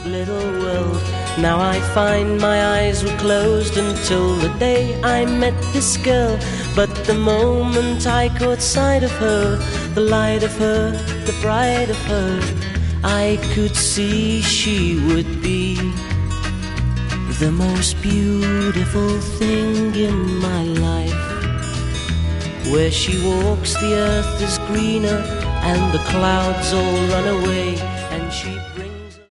little world. Now I find my eyes were closed until the day I met this girl. But the moment I caught sight of her, the light of her, the pride of her, I could see she would be the most beautiful thing in my life. Where she walks the earth is greener and the clouds all run away, and she